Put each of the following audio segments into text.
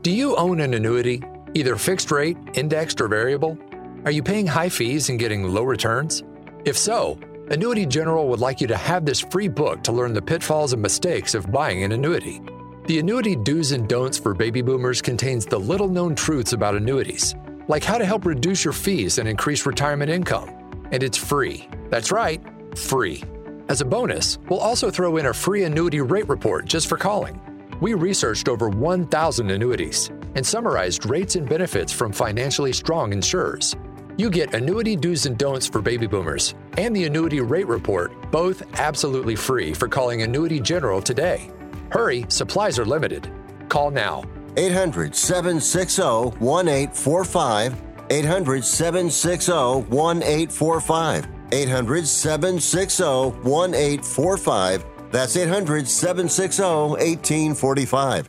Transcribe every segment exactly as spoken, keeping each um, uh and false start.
Do you own an annuity, either fixed rate, indexed, or variable? Are you paying high fees and getting low returns? If so, Annuity General would like you to have this free book to learn the pitfalls and mistakes of buying an annuity. The Annuity Do's and Don'ts for Baby Boomers contains the little-known truths about annuities, like how to help reduce your fees and increase retirement income. And it's free. That's right, free. As a bonus, we'll also throw in a free annuity rate report just for calling. We researched over one thousand annuities and summarized rates and benefits from financially strong insurers. You get Annuity Do's and Don'ts for Baby Boomers and the Annuity Rate Report, both absolutely free for calling Annuity General today. Hurry, supplies are limited. Call now. eight hundred, seven six zero, one eight four five. eight hundred, seven six zero, one eight four five. eight hundred, seven six zero, one eight four five. That's eight hundred, seven six zero, one eight four five.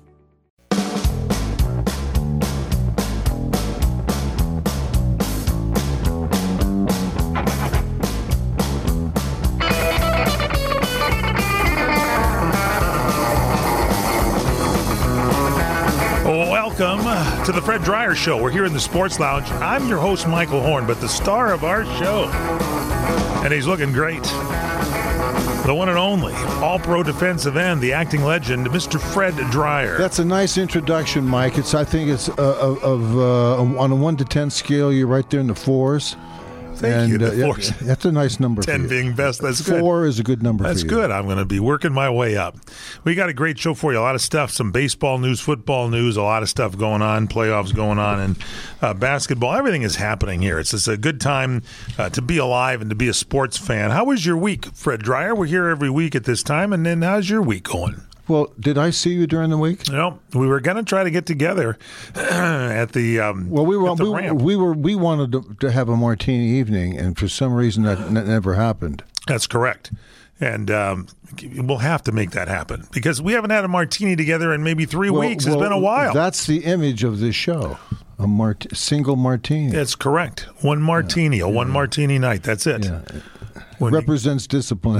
Welcome to the Fred Dryer Show. We're here in the Sports Lounge. I'm your host, Michael Horn, but the star of our show, and he's looking great, the one and only all-pro defensive end, the acting legend, Mister Fred Dryer. That's a nice introduction, Mike. It's I think it's uh, of, of uh, on a one to ten scale, you're right there in the fours. Thank and, you. Uh, The yeah, fours. that's a nice number for you. ten being best. That's good. Four is a good number That's for you. good. I'm going to be working my way up. We got a great show for you. A lot of stuff, some baseball news, football news, a lot of stuff going on, playoffs going on, and uh, basketball. Everything is happening here. It's just a good time uh, to be alive and to be a sports fan. How was your week, Fred Dryer? We're here every week at this time, and then how's your week going? Well, did I see you during the week? No, we were going to try to get together at the um, Well, we were at the we, ramp. we were we wanted to, to have a martini evening, and for some reason that, that never happened. That's correct. And um, we'll have to make that happen because we haven't had a martini together in maybe three Well, weeks. well, It's been a while. That's the image of this show. A mart- single martini. That's correct. One martini, yeah, a one yeah. martini night. That's it. Yeah. When Represents you, discipline.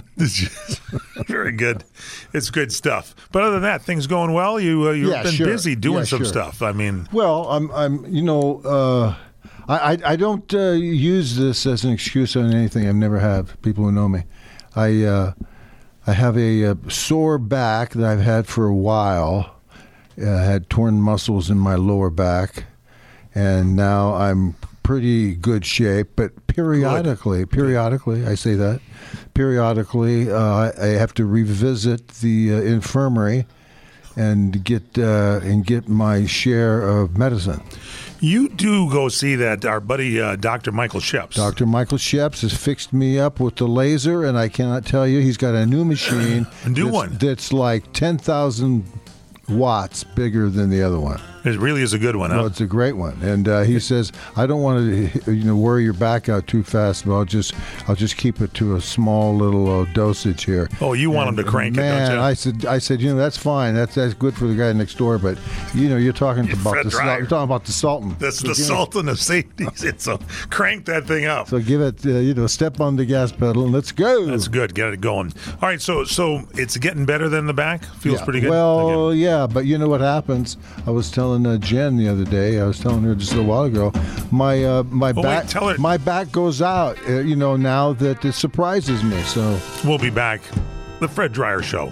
Very good. It's good stuff. But other than that, things going well. You uh, you've Yeah, been sure. busy doing Yeah, some sure. stuff. I mean, Well, I'm, I'm, you know, uh, I, I, I don't uh, use this as an excuse on anything. I never have. People who know me, I, uh, I have a, a sore back that I've had for a while. Uh, I had torn muscles in my lower back, and now I'm pretty good shape. But periodically, good. periodically, I say that, periodically, uh, I have to revisit the uh, infirmary and get uh, and get my share of medicine. you do go see that our buddy uh, Doctor Michael Sheps. Doctor Michael Sheps has fixed me up with the laser, and I cannot tell you, he's got a new machine. A new that's, one. That's like ten thousand watts bigger than the other one. It really is a good one, huh? No, it's a great one, and uh, he says, "I don't want to, you know, wear your back out too fast, but I'll just, I'll just keep it to a small little uh, dosage here." Oh, you want and, him to crank man, it, don't you? I said, I said, you know, that's fine. That's that's good for the guy next door, but you know, you're talking about Fred the Dryer. you're talking about the Sultan. That's So the give it- Sultan of safeties. So crank that thing up. So give it, uh, you know, step on the gas pedal and let's go. That's good. Get it going. All right. So so it's getting better than the back. Feels Yeah. pretty good. Well, Again. yeah, but you know what happens? I was telling uh, Jen the other day. I was telling her just a little while ago. My uh, my Oh, wait, back, tell her. my back goes out. Uh, you know, now that it surprises me. So We'll be back. The Fred Dryer Show.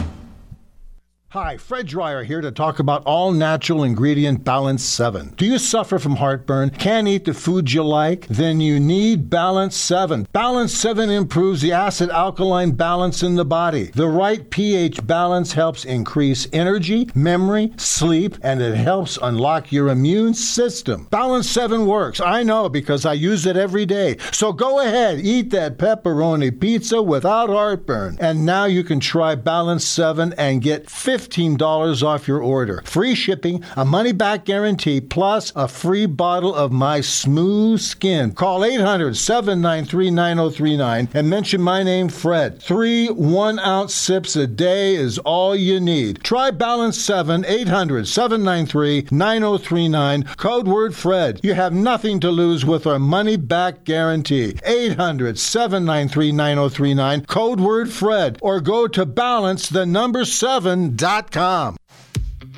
Hi, Fred Dryer here to talk about all-natural ingredient Balance seven. Do you suffer from heartburn? Can't eat the foods you like? Then you need Balance seven. Balance seven improves the acid-alkaline balance in the body. The right pH balance helps increase energy, memory, sleep, and it helps unlock your immune system. Balance seven works. I know because I use it every day. So go ahead, eat that pepperoni pizza without heartburn. And now you can try Balance seven and get fifteen dollars off your order. Free shipping, a money-back guarantee, plus a free bottle of my smooth skin. Call eight hundred, seven nine three, nine oh three nine and mention my name, Fred. Three one-ounce sips a day is all you need. Try Balance seven, eight hundred, seven nine three, nine oh three nine, code word Fred. You have nothing to lose with our money-back guarantee. eight hundred, seven nine three, nine oh three nine, code word Fred, or go to balance the number seven dot com. Imagine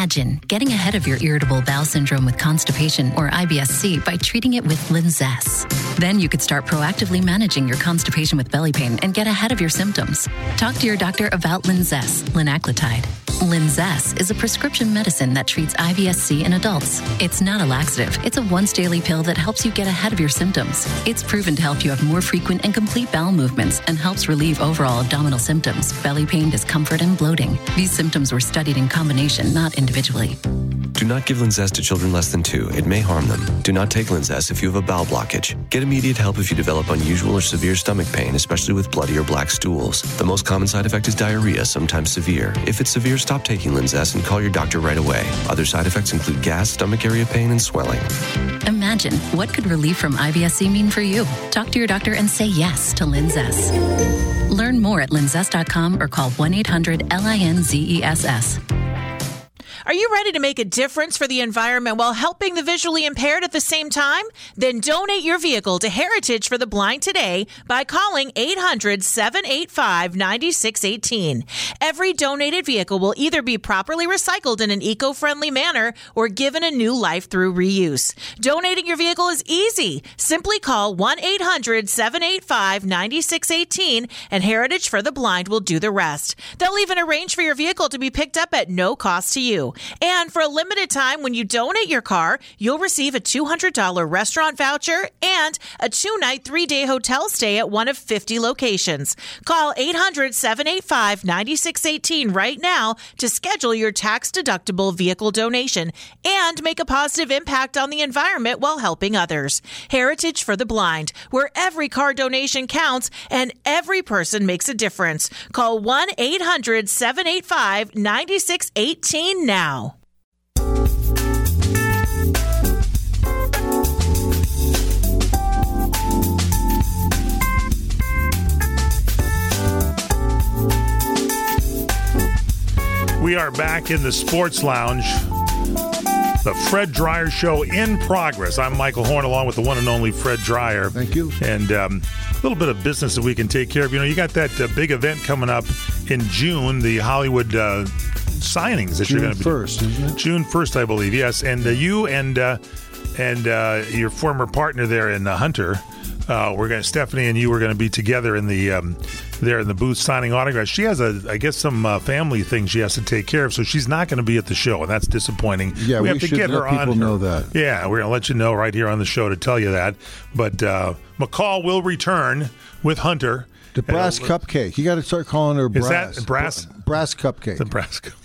Imagine getting ahead of your irritable bowel syndrome with constipation or I B S C by treating it with Linzess. Then you could start proactively managing your constipation with belly pain and get ahead of your symptoms. Talk to your doctor about Linzess, linaclotide. Linzess is a prescription medicine that treats I B S C in adults. It's not a laxative. It's a once-daily pill that helps you get ahead of your symptoms. It's proven to help you have more frequent and complete bowel movements and helps relieve overall abdominal symptoms, belly pain, discomfort, and bloating. These symptoms were studied in combination, not individually. Do not give Linzess to children less than two. It may harm them. Do not take Linzess if you have a bowel blockage. Get immediate help if you develop unusual or severe stomach pain, especially with bloody or black stools. The most common side effect is diarrhea, sometimes severe. If it's severe, stop taking Linzess and call your doctor right away. Other side effects include gas, stomach area pain, and swelling. Imagine, what could relief from I B S C mean for you? Talk to your doctor and say yes to Linzess. Learn more at linzess dot com or call one eight hundred L I N Z E S S. Are you ready to make a difference for the environment while helping the visually impaired at the same time? Then donate your vehicle to Heritage for the Blind today by calling eight hundred, seven eight five, nine six one eight. Every donated vehicle will either be properly recycled in an eco-friendly manner or given a new life through reuse. Donating your vehicle is easy. Simply call one eight hundred, seven eight five, nine six one eight and Heritage for the Blind will do the rest. They'll even arrange for your vehicle to be picked up at no cost to you. And for a limited time, when you donate your car, you'll receive a two hundred dollars restaurant voucher and a two-night, three-day hotel stay at one of fifty locations. Call eight hundred, seven eight five, nine six one eight right now to schedule your tax-deductible vehicle donation and make a positive impact on the environment while helping others. Heritage for the Blind, where every car donation counts and every person makes a difference. Call one eight hundred, seven eight five, nine six one eight now. Now. We are back in the Sports Lounge. The Fred Dreyer Show in progress. I'm Michael Horn, along with the one and only Fred Dreyer. Thank you. And um, a little bit of business that we can take care of. You know, you got that uh, big event coming up in June, the Hollywood uh, signings that June you're going to be first, isn't it? June first, I believe. Yes, and uh, you and uh, and uh, your former partner there in uh, Hunter, uh, we're going to Stephanie and you were going to be together in the um, there in the booth signing autographs. She has a, I guess, some uh, family things she has to take care of, so she's not going to be at the show, and that's disappointing. Yeah, we, we have to should get let her people on. know her. that. Yeah, we're going to let you know right here on the show to tell you that. But uh, McCall will return with Hunter. The brass and, cupcake. You got to start calling her brass. Is that brass? Brass cupcake. The brass cupcake.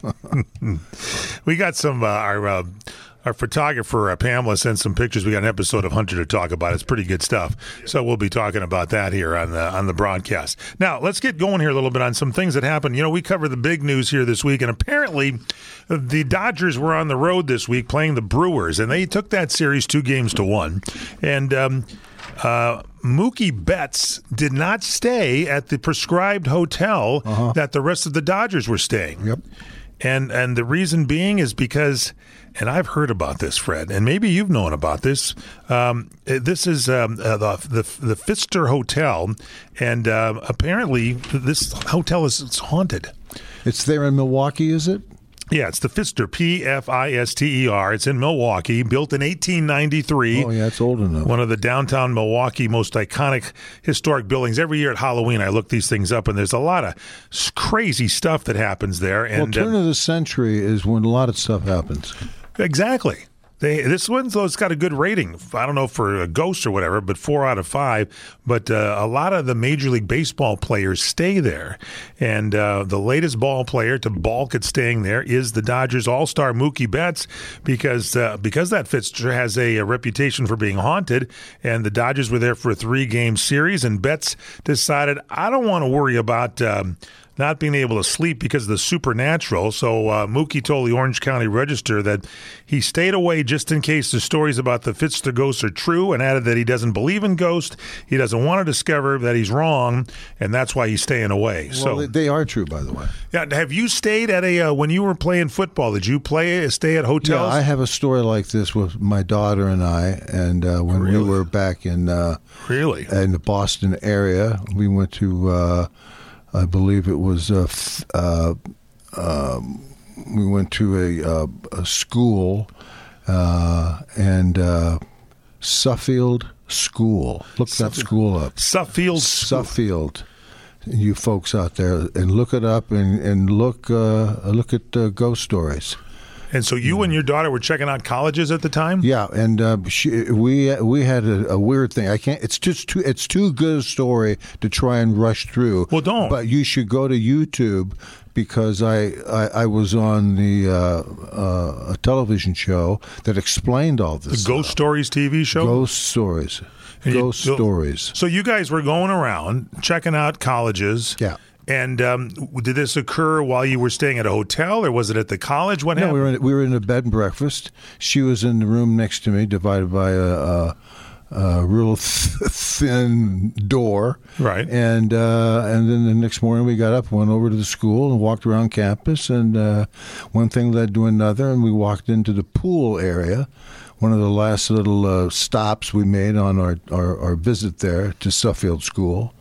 We got some, uh, our uh, our photographer, uh, Pamela, sent some pictures. We got an episode of Hunter to talk about. It's pretty good stuff. So we'll be talking about that here on the, on the broadcast. Now, let's get going here a little bit on some things that happened. You know, we covered the big news here this week, and apparently the Dodgers were on the road this week playing the Brewers, and they took that series two games to one. And um, uh, Mookie Betts did not stay at the prescribed hotel uh-huh. that the rest of the Dodgers were staying. Yep. And and the reason being is because, and I've heard about this, Fred, and maybe you've known about this. Um, this is um, uh, the, the the Pfister Hotel, and uh, apparently this hotel is it's haunted. It's there in Milwaukee, is it? Yeah, it's the Pfister, P F I S T E R. It's in Milwaukee, built in eighteen ninety-three. Oh, yeah, it's old enough. One of the downtown Milwaukee most iconic historic buildings. Every year at Halloween, I look these things up, and there's a lot of crazy stuff that happens there. And, well, turn uh, of the century is when a lot of stuff happens. Exactly. They, this one, though, it's got a good rating. I don't know for a ghost or whatever, but four out of five. But uh, a lot of the Major League Baseball players stay there. And uh, the latest ball player to balk at staying there is the Dodgers All-Star Mookie Betts, because uh, because that Pfister has a, a reputation for being haunted. And the Dodgers were there for a three-game series, and Betts decided, I don't want to worry about um, not being able to sleep because of the supernatural. So uh, Mookie told the Orange County Register that he stayed away just in case the stories about the Pfister ghosts are true, and added that he doesn't believe in ghosts. He doesn't want to discover that he's wrong, and that's why he's staying away. Well, so they are true, by the way. Yeah, have you stayed at a uh, when you were playing football? Did you play stay at hotels? Yeah, I have a story like this with my daughter and I, and uh, when really? we were back in uh, really in the Boston area, we went to. Uh, I believe it was uh, uh, um, we went to a, uh, a school, uh, and uh, Suffield School. Look that school up. Suffield School. Suffield. You folks out there, and look it up, and and look uh, look at uh, ghost stories. And so you and your daughter were checking out colleges at the time? Yeah, and uh, she, we we had a, a weird thing. I can't. It's just too. It's too good a story to try and rush through. Well, don't. But you should go to YouTube, because I I, I was on the uh, uh, a television show that explained all this. The Ghost stuff. Stories T V show. Ghost Stories. And you- Ghost so- Stories. So you guys were going around checking out colleges. Yeah. And um, did this occur while you were staying at a hotel, or was it at the college? What No, happened? we were in, we were in a bed and breakfast. She was in the room next to me, divided by a, a, a real th- thin door. Right. And uh, and then the next morning we got up, went over to the school, and walked around campus. And uh, one thing led to another, and we walked into the pool area. One of the last little uh, stops we made on our, our, our visit there to Suffield School.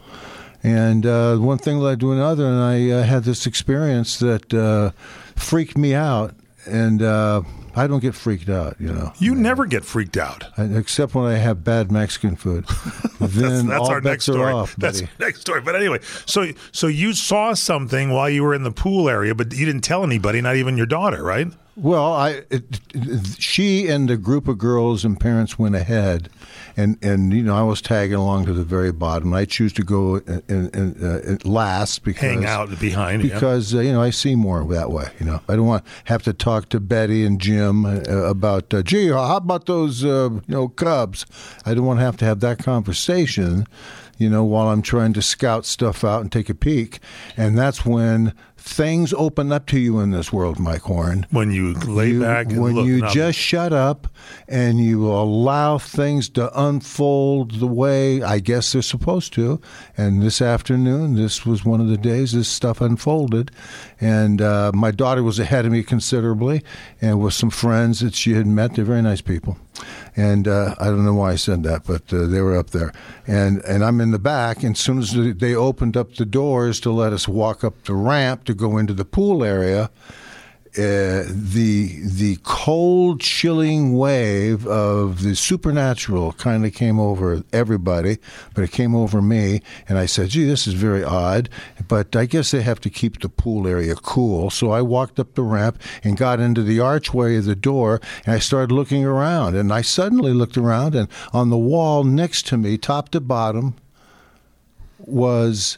And uh, one thing led to another, and I uh, had this experience that uh, freaked me out. And uh, I don't get freaked out, you know. You never get freaked out. I, except when I have bad Mexican food. Then that's that's all our bets next are story. off, That's buddy. our next story. But anyway, so so you saw something while you were in the pool area, but you didn't tell anybody, not even your daughter, right? Well, I it, it, she and a group of girls and parents went ahead, and, and you know I was tagging along to the very bottom. I choose to go in, in, in, uh, last because Hang out behind. yeah. because uh, you know I see more that way. You know I don't want to have to talk to Betty and Jim uh, about uh, gee, how about those uh, you know Cubs? I don't want to have to have that conversation. You know, while I'm trying to scout stuff out and take a peek, and that's when things open up to you in this world, Mike Horn. When you lay You- back and when look, you nothing. just shut up and you allow things to unfold the way I guess they're supposed to. And this afternoon, this was one of the days this stuff unfolded. And uh, my daughter was ahead of me considerably, and with some friends that she had met. They're very nice people. And uh, I don't know why I said that, but uh, they were up there. And and I'm in the back, and as soon as they opened up the doors to let us walk up the ramp to go into the pool area, Uh, the the cold, chilling wave of the supernatural kind of came over everybody, but it came over me, and I said, gee, this is very odd, but I guess they have to keep the pool area cool. So I walked up the ramp and got into the archway of the door, and I started looking around, and I suddenly looked around, and on the wall next to me, top to bottom, was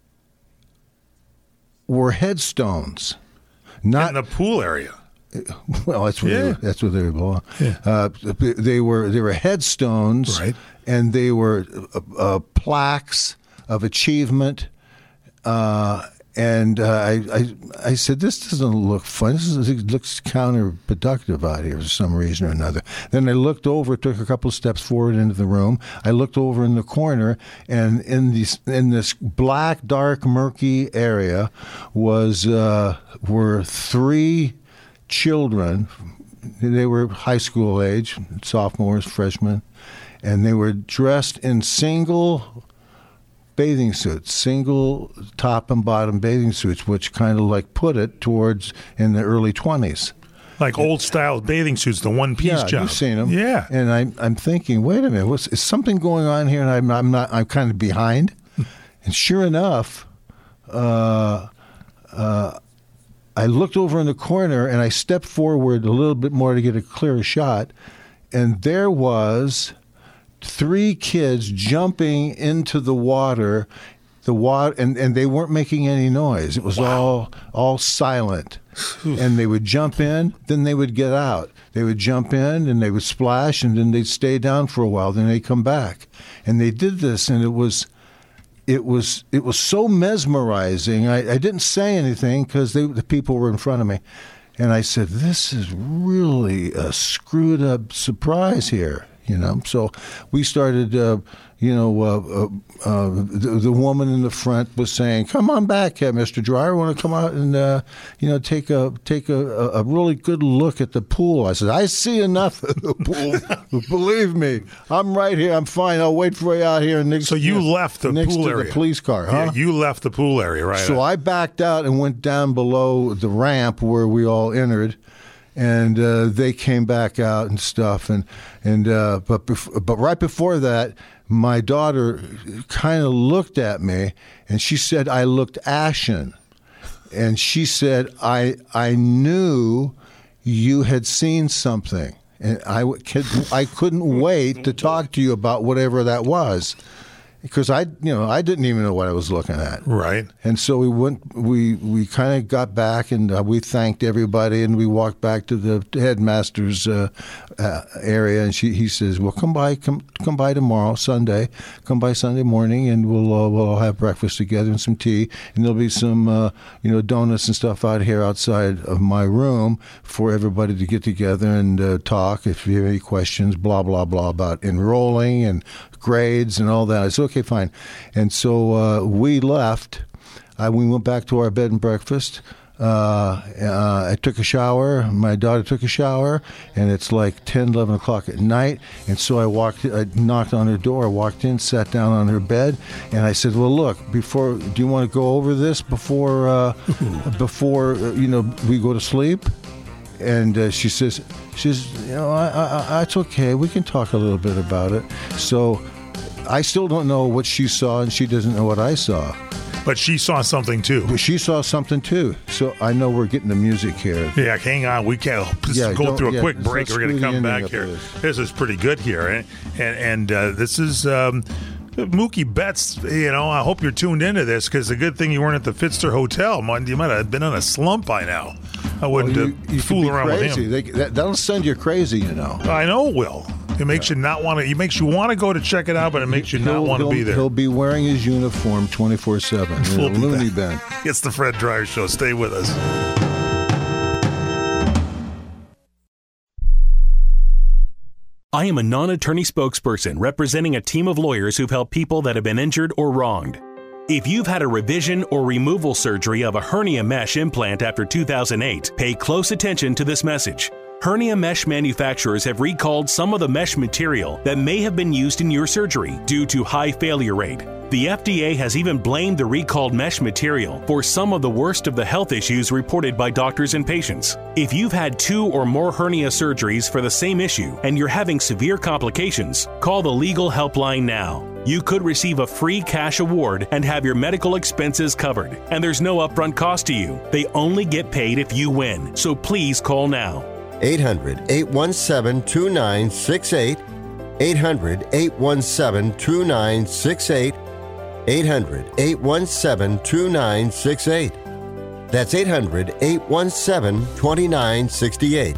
were headstones. Not in the pool area. Well, that's where Yeah. they were, that's where they belong. Yeah. Uh, they were they were headstones, Right. and they were uh, uh, plaques of achievement. Uh, and uh, I, I I said, this doesn't look fun. This is, it looks counterproductive out here for some reason or another. Then I looked over, took a couple of steps forward into the room. I looked over in the corner, and in this in this black, dark, murky area was uh, were three children. They were high school age, sophomores, freshmen, and they were dressed in single bathing suits, single top and bottom bathing suits, which kind of like put it towards in the early twenties. Like old style bathing suits, the one piece Yeah, job. you've seen them. Yeah. And I'm I'm thinking, wait a minute, what's, is something going on here? And I'm I'm not I'm kind of behind. And sure enough, uh, uh, I looked over in the corner and I stepped forward a little bit more to get a clearer shot, and there was three kids jumping into the water, the water, and, and they weren't making any noise. It was all all silent. And they would jump in, then they would get out. They would jump in and they would splash, and then they'd stay down for a while. Then they'd come back, and they did this, and it was. It was it was so mesmerizing. I, I didn't say anything because the people were in front of me, and I said, "This is really a screwed up surprise here." you know. So we started, uh, you know, uh, uh, uh, the, the woman in the front was saying, "Come on back, uh, Mister Dreyer. Want to come out and, uh, you know, take a take a, a really good look at the pool?" I said, "I see enough of the pool. Believe me, I'm right here. I'm fine. I'll wait for you out here." Next, so you next, left the next pool to area. The police car, huh? Yeah, you left the pool area, right? So I backed out and went down below the ramp where we all entered. And uh, they came back out and stuff, and and uh, but bef- but right before that, my daughter kind of looked at me, and she said I looked ashen, and she said I I knew you had seen something, and I could I couldn't wait to talk to you about whatever that was. Because I, you know, I didn't even know what I was looking at. Right. And so we went, we we kind of got back, and uh, we thanked everybody, and we walked back to the headmaster's uh, uh, area, and she he says, "Well, come by, come come by tomorrow, Sunday, come by Sunday morning, and we'll uh, we'll all have breakfast together and some tea, and there'll be some uh, you know donuts and stuff out here outside of my room for everybody to get together and uh, talk. If you have any questions, blah blah blah about enrolling and grades and all that." I said, "Okay, fine." And so uh, we left. Uh, we went back to our bed and breakfast. Uh, uh, I took a shower. My daughter took a shower, and it's like ten, eleven o'clock at night. And so I walked. I knocked on her door. I walked in, sat down on her bed, and I said, "Well, look, before, do you want to go over this before, uh, before uh, you know, we go to sleep?" And uh, she says, "She says, you know, I, I, I, it's okay. We can talk a little bit about it." So I still don't know what she saw, and she doesn't know what I saw. But she saw something too. But she saw something too. So I know we're getting the music here. Yeah, hang on. We can't just yeah, go through a yeah, quick break. We're going to come back here. This. this is pretty good here, and and, and uh, this is. Um, Mookie Betts, you know, I hope you're tuned into this, because the good thing you weren't at the Pfister Hotel. You might have been on a slump by now. I wouldn't well, you, you fool around crazy. with him. They, that, that'll send you crazy, you know. I know it will. It makes yeah. you not want to. It makes you want to go to check it out, but it makes you he'll, not want to be there. He'll be wearing his uniform twenty-four seven. We'll loony bin. It's the Fred Dreyer Show. Stay with us. I am a non-attorney spokesperson representing a team of lawyers who've helped people that have been injured or wronged. If you've had a revision or removal surgery of a hernia mesh implant after two thousand eight, pay close attention to this message. Hernia mesh manufacturers have recalled some of the mesh material that may have been used in your surgery due to high failure rate. The F D A has even blamed the recalled mesh material for some of the worst of the health issues reported by doctors and patients. If you've had two or more hernia surgeries for the same issue and you're having severe complications, call the Legal Helpline now. You could receive a free cash award and have your medical expenses covered. And there's no upfront cost to you. They only get paid if you win. So please call now. eight hundred, eight one seven, two nine six eight. eight hundred, eight one seven, two nine six eight. eight hundred, eight one seven, two nine six eight. That's eight hundred, eight one seven, two nine six eight.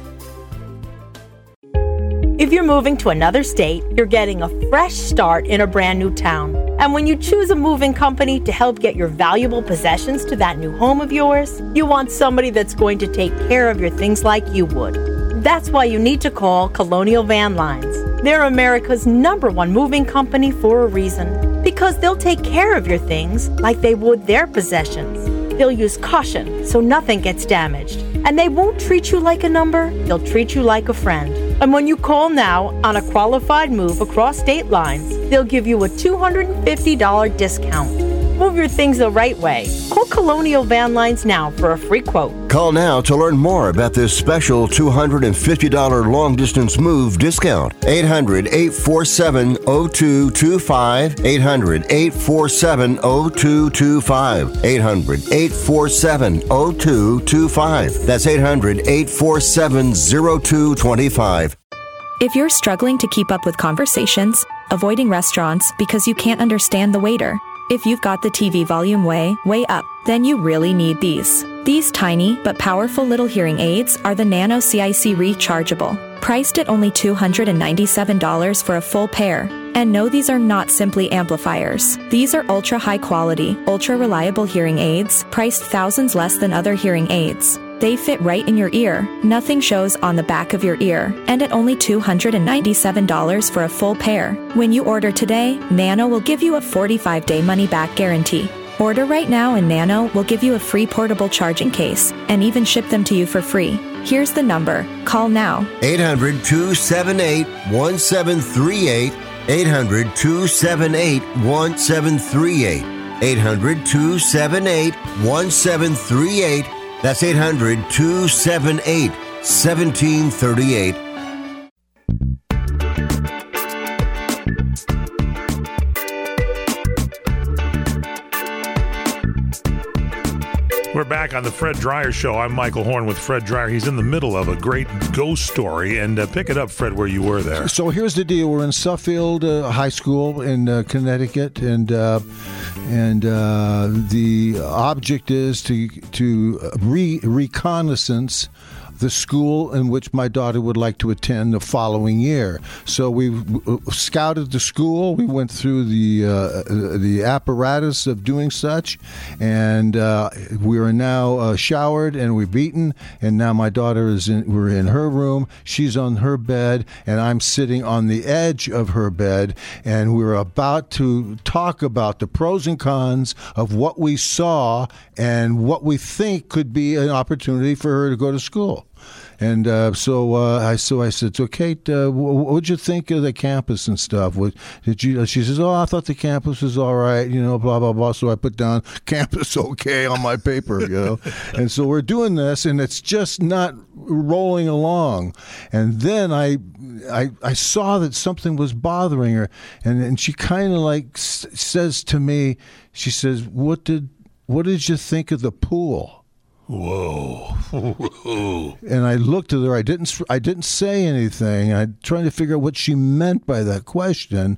If you're moving to another state, you're getting a fresh start in a brand new town. And when you choose a moving company to help get your valuable possessions to that new home of yours, you want somebody that's going to take care of your things like you would. That's why you need to call Colonial Van Lines. They're America's number one moving company for a reason. Because they'll take care of your things like they would their possessions. They'll use caution so nothing gets damaged. And they won't treat you like a number, they'll treat you like a friend. And when you call now on a qualified move across state lines, they'll give you a two hundred fifty dollars discount. Move your things the right way. Call Colonial Van Lines now for a free quote. Call now to learn more about this special two hundred fifty dollars long-distance move discount. eight hundred, eight four seven, zero two two five. eight hundred, eight four seven, zero two two five. eight hundred, eight four seven, zero two two five. That's eight hundred, eight four seven, zero two two five. If you're struggling to keep up with conversations, avoiding restaurants because you can't understand the waiter, if you've got the T V volume way, way up, then you really need these. These tiny but powerful little hearing aids are the Nano C I C Rechargeable, priced at only two hundred ninety-seven dollars for a full pair. And no, these are not simply amplifiers. These are ultra high quality, ultra reliable hearing aids, priced thousands less than other hearing aids. They fit right in your ear. Nothing shows on the back of your ear. And at only two hundred ninety-seven dollars for a full pair. When you order today, Nano will give you a forty-five day money-back guarantee. Order right now and Nano will give you a free portable charging case and even ship them to you for free. Here's the number. Call now. eight hundred, two seven eight, one seven three eight. eight hundred, two seven eight, one seven three eight. eight hundred, two seven eight, one seven three eight. That's eight hundred, two seven eight, one seven three eight. We're back on the Fred Dreyer Show. I'm Michael Horn with Fred Dreyer. He's in the middle of a great ghost story. And uh, pick it up, Fred, where you were there. So here's the deal. We're in Suffield uh, High School in uh, Connecticut, and uh, and uh, the object is to to re- reconnaissance the school in which my daughter would like to attend the following year. So we scouted the school. We went through the uh, the apparatus of doing such, and uh, we are now uh, showered and we've eaten. And now my daughter is in. We're in her room. She's on her bed, and I'm sitting on the edge of her bed. And we're about to talk about the pros and cons of what we saw and what we think could be an opportunity for her to go to school. And uh, so uh, I so I said, so Kate, uh, what would you think of the campus and stuff? What did you? She says, oh, I thought the campus was all right, you know, blah blah blah. So I put down campus okay on my paper, you know. And so we're doing this, and it's just not rolling along. And then I I, I saw that something was bothering her, and and she kind of like s- says to me, she says, what did what did you think of the pool? Whoa. Whoa. And I looked at her. I didn't I didn't say anything. I tried to figure out what she meant by that question.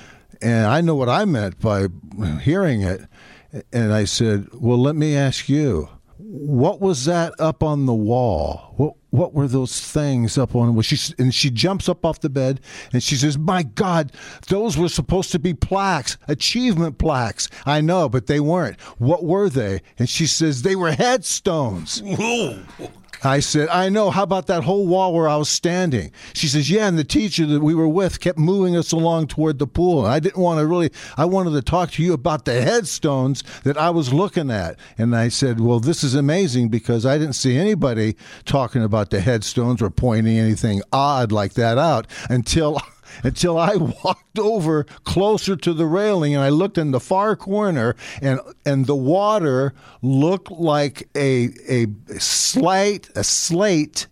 And I know what I meant by hearing it. And I said, well, let me ask you, what was that up on the wall? What what were those things up on? Well, she and she jumps up off the bed and she says, "My God, those were supposed to be plaques, achievement plaques." I know, but they weren't. What were they? And she says, "They were headstones." Whoa. I said, "I know. How about that whole wall where I was standing?" She says, "Yeah, and the teacher that we were with kept moving us along toward the pool. And I didn't want to really, I wanted to talk to you about the headstones that I was looking at." And I said, "Well, this is amazing because I didn't see anybody talking about the headstones or pointing anything odd like that out until until I walked over closer to the railing and I looked in the far corner, and and the water looked like a a slate a slate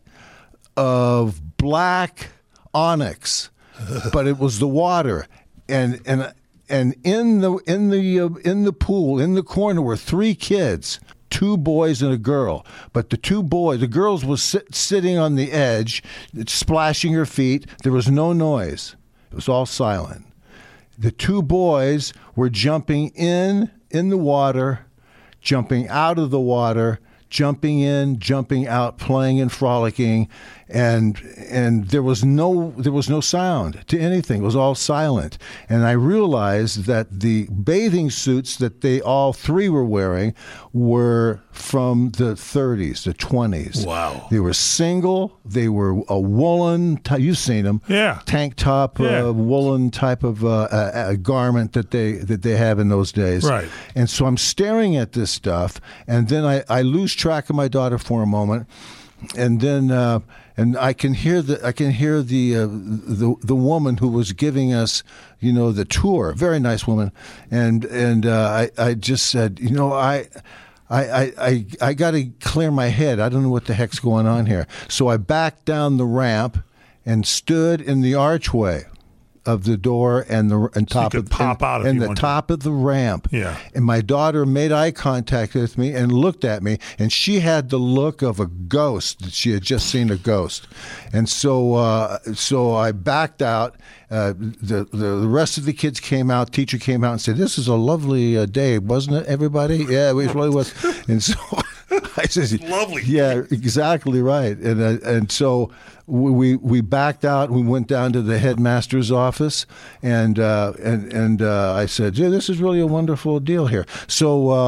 of black onyx, but it was the water, and and and in the in the uh, in the pool in the corner were three kids. Two boys and a girl, but the two boys, the girls was sit, sitting on the edge, splashing her feet. There was no noise. It was all silent. The two boys were jumping in in the water, jumping out of the water, jumping in, jumping out, playing and frolicking, and and there was no there was no sound to anything. It was all silent. And I realized that the bathing suits that they all three were wearing were from the thirties, the twenties. Wow. They were single. They were a woolen. T- you've seen them. Yeah. Tank top, Yeah. uh, woolen type of uh, a, a garment that they that they have in those days. Right. And so I'm staring at this stuff, and then I, I lose track of my daughter for a moment, and then uh, and I can hear the I can hear the uh, the the woman who was giving us, you know, the tour. Very nice woman, and and uh, I I just said, you know, I. I, I, I got to clear my head. I don't know what the heck's going on here. So I backed down the ramp and stood in the archway of the door and the and So you top could of pop and, out if and you the wanted. top of the ramp. Yeah. And my daughter made eye contact with me and looked at me, and she had the look of a ghost. She had just seen a ghost, and so uh, so I backed out. Uh, the, the the rest of the kids came out. Teacher came out and said, "This is a lovely uh, day, wasn't it, everybody?" Yeah, it really was. And so I said, Lovely. Yeah, exactly right. And uh, and so we we backed out. We went down to the headmaster's office, and uh, and and uh, I said, "Yeah, this is really a wonderful deal here." So. Uh,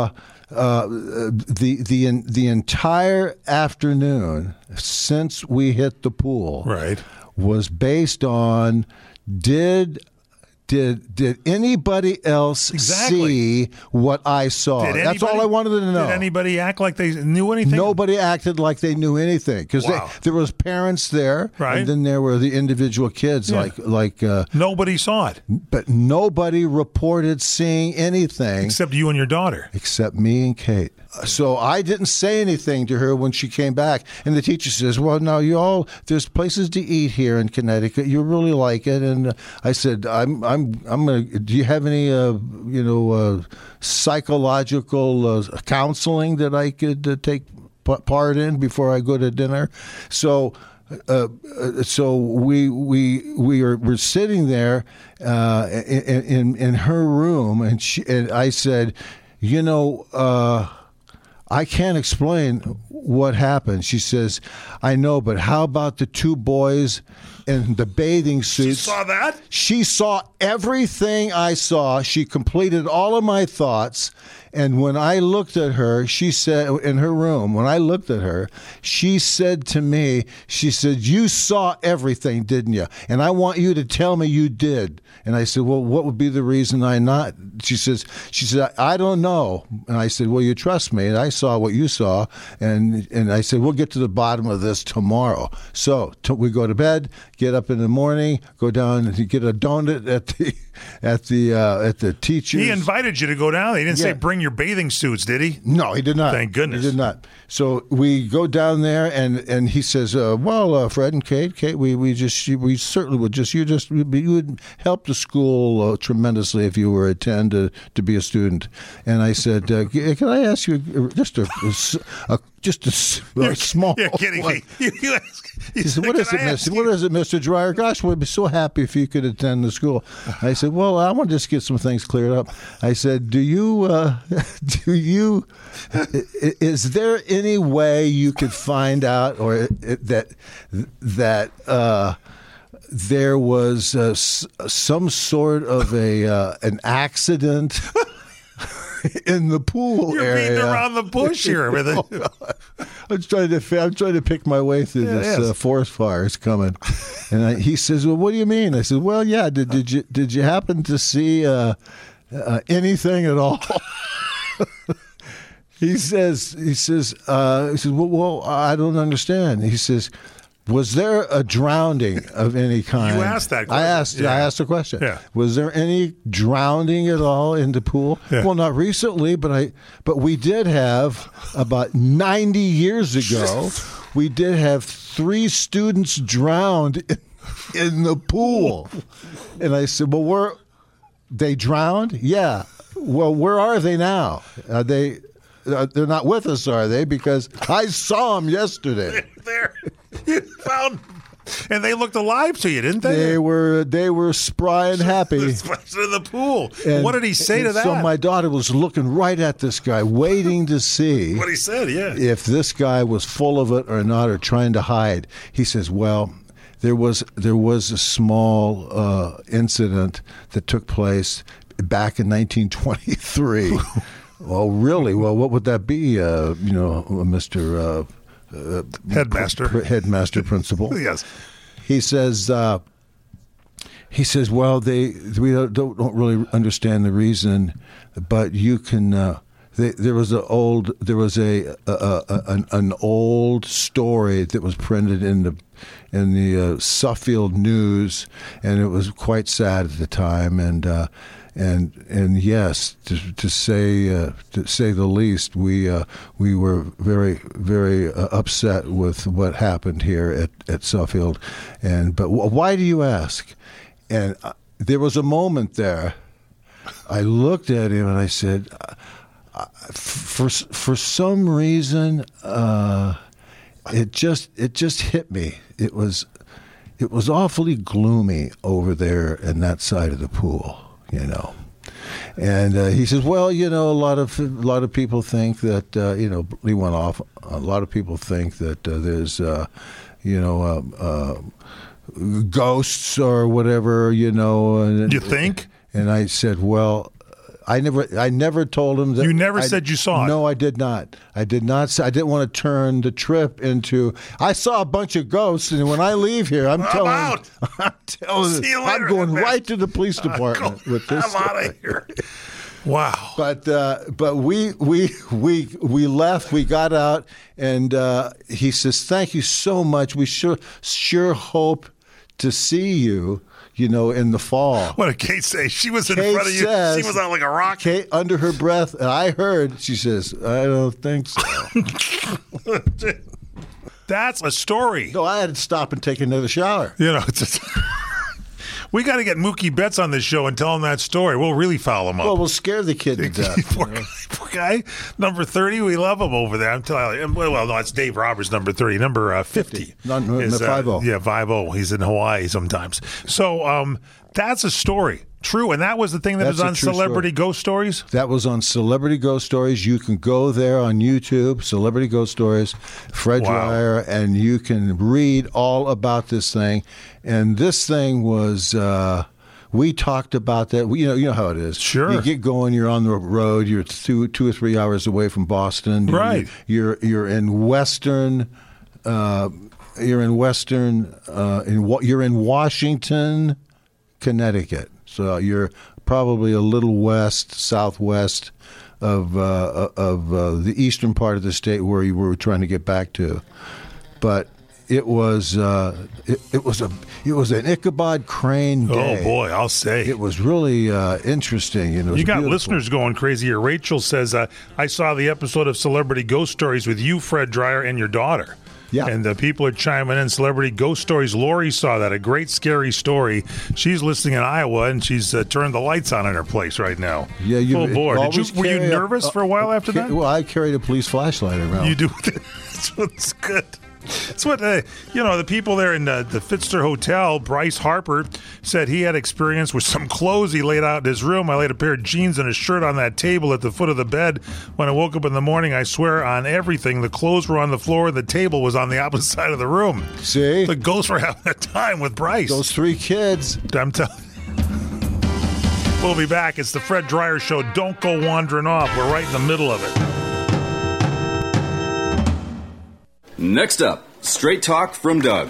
uh, the the the entire afternoon since we hit the pool right. was based on did. Did did anybody else exactly. see what I saw? Did That's anybody, all I wanted to know. Did anybody act like they knew anything? Nobody acted like they knew anything because wow. there was parents there, right. and then there were the individual kids. Yeah. Like like uh, nobody saw it, but nobody reported seeing anything except you and your daughter, except me and Kate. So I didn't say anything to her when she came back, and the teacher says, "Well, now you all there's places to eat here in Connecticut. You really like it." And uh, I said, "I'm I'm I'm gonna. Do you have any uh, you know uh, psychological uh, counseling that I could uh, take p- part in before I go to dinner?" So. Uh, so we we we are we're sitting there uh, in, in in her room, and she and I said, "You know." Uh, I can't explain what happened. She says, I know, but how about the two boys in the bathing suits? She saw that? She saw everything I saw. She completed all of my thoughts. And when I looked at her, she said, in her room, when I looked at her, she said to me, she said, you saw everything, didn't you? And I want you to tell me you did. And I said, well, what would be the reason I not? She says, she said, I don't know. And I said, well, you trust me. And I saw what you saw. And and I said, we'll get to the bottom of this tomorrow. So t- we go to bed, get up in the morning, go down and get a donut at the at the uh, at the teacher's. He invited you to go down. He didn't Yeah. say bring your bathing suits, did he? No, he did not. Thank goodness. He did not. So we go down there, and, and he says, uh, well, uh, Fred and Kate, Kate, we, we just we certainly would just you just you would help the school uh, tremendously if you were attend to, to be a student. And I said, uh, can I ask you just a, a, a just a, a small? You're kidding one. me. You, you ask, you He said, said, what is "Can it, I Mister ask What you?" is it, Mister Dreyer? Gosh, we'd be so happy if you could attend the school. I said, well, I want to just get some things cleared up. I said, do you, uh, do you, is there any way you could find out or that, that, uh, there was uh, some sort of a uh, an accident in the pool You're area. beating around the bush here with it. I'm trying to I'm trying to pick my way through Yeah, this yes. uh, forest fire is coming, and I, he says, "Well, what do you mean?" I said, "Well, yeah. Did did you did you happen to see uh, uh, anything at all?" he says he says uh, he says, well, well, I don't understand. He says, was there a drowning of any kind? You asked that question. I asked. Yeah. I asked the question. Yeah. Was there any drowning at all in the pool? Yeah. Well, not recently, but I. But we did have about ninety years ago. We did have three students drowned in, in the pool, and I said, "Well, where they drowned? Yeah. Well, where are they now? Are they? Uh, they're not with us, are they? Because I saw them yesterday." There, you found, and they looked alive to you, didn't they? They were they were spry and happy. in the pool. And- what did he say to and that? So my daughter was looking right at this guy, waiting to see what he said, yeah. if this guy was full of it or not, or trying to hide. He says, "Well, there was there was a small uh, incident that took place back in nineteen twenty-three." Well, really? Well, what would that be? Uh, you know, Mister Uh, uh, Headmaster. pr- headmaster principal. Yes. He says. Uh, He says, "Well, they we don't, don't don't really understand the reason, but you can." Uh, they, there was a old there was a, a, a an, an old story that was printed in the in the uh, Suffield News, and it was quite sad at the time. And uh, and and yes, to, to say uh, to say the least, we uh, we were very very uh, upset with what happened here at, at Suffield. And but w- why do you ask? And uh, there was a moment there. I looked at him and I said, uh, "For for some reason, uh, it just it just hit me. It was it was awfully gloomy over there in that side of the pool, you know." And uh, he says, "Well, you know, a lot of a lot of people think that uh, you know." He went off. A lot of people think that uh, there's, uh, you know. Uh, uh, ghosts or whatever, you know. And, You think? And I said, well, I never, I never told him that. You never I, said you saw it. No, I did not. I did not. Say, I didn't want to turn the trip into. I saw a bunch of ghosts, and when I leave here, I'm, I'm telling. out. I'm telling. See you later, I'm going man. right to the police department Go, with this. I'm out of here. Wow. But uh, but we we we we left. We got out, and uh, he says, "Thank you so much. We sure sure hope to see you." You know, in the fall. What did Kate say? She was in Kate front of you. Says, she was out like a rock. Kate, under her breath, and I heard, she says, I don't think so. That's a story. No, I had to stop and take another shower. You know, it's a we got to get Mookie Betts on this show and tell him that story. We'll really foul him up. Well, we'll scare the kid to death. poor, poor guy, number thirty. We love him over there. I'm telling you. Well, no, it's Dave Roberts, number thirty. Number uh, fifty. fifty. Not, no, is, five oh. Uh, yeah, five oh. He's in Hawaii sometimes. So um, that's a story. True. And that was the thing that That's was on Celebrity story. Ghost Stories? That was on Celebrity Ghost Stories. You can go there on YouTube, Celebrity Ghost Stories, Fred Wow. Dreyer, and you can read all about this thing. And this thing was... Uh, we talked about that. We, you know, you know how it is. Sure. You get going. You're on the road. You're two, two or three hours away from Boston. Right. You're you're in Western. Uh, you're in Western. Uh, in you're in Washington, Connecticut. So you're probably a little west, southwest of uh, of uh, the eastern part of the state where you were trying to get back to, but. It was uh, it, it was a it was an Ichabod Crane day. Oh boy, I'll say It was really uh, interesting. You know, it was you got beautiful. listeners going crazy here. Rachel says, uh, "I saw the episode of Celebrity Ghost Stories with you, Fred Dreyer, and your daughter." Yeah. And uh, people are chiming in. Celebrity Ghost Stories. Lori saw that. A great, scary story. She's listening in Iowa, and she's uh, turned the lights on in her place right now. Yeah, you Full board. Did you, always were you carry a- nervous for a while after ca- that? Well, I carried a police flashlight around. You do. That's what's good. That's what, uh, you know, the people there in uh, the Pfister Hotel, Bryce Harper, said he had experience with some clothes he laid out in his room. I laid a pair of jeans and a shirt on that table at the foot of the bed. When I woke up in the morning, I swear on everything, the clothes were on the floor, the table was on the opposite side of the room. See? The ghosts were having a time with Bryce. Those three kids. I'm telling We'll be back. It's the Fred Dreyer Show. Don't go wandering off. We're right in the middle of it. Next up, Straight Talk from Doug.